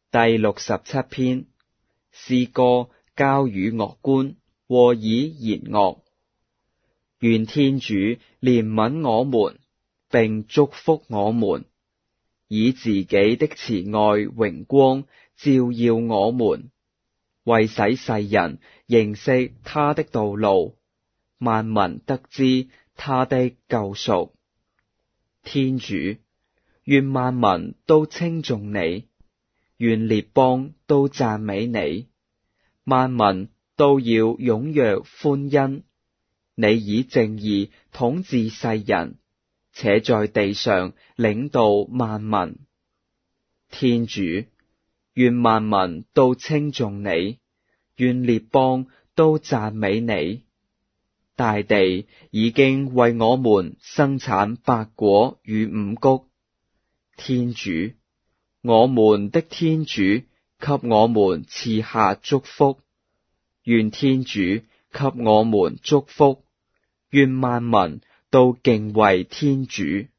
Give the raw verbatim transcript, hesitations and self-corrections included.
第六十七篇，詩歌交與樂官，和以弦樂。願天主憐憫我們，並祝福我們，以自己的慈愛榮光照耀我們，為使世人認識他的道路，萬民得知他的救贖。天主，願萬民都稱頌你，願列邦都讚美你，萬民都要踴躍歡欣。你以正義統治世人，且在地上領導萬民。天主，願萬民都稱頌你，願列邦都讚美你。大地已經為我們生產百果與五穀。天主，我們的天主給我們賜下祝福，願天主給我們祝福，願萬民都敬畏天主。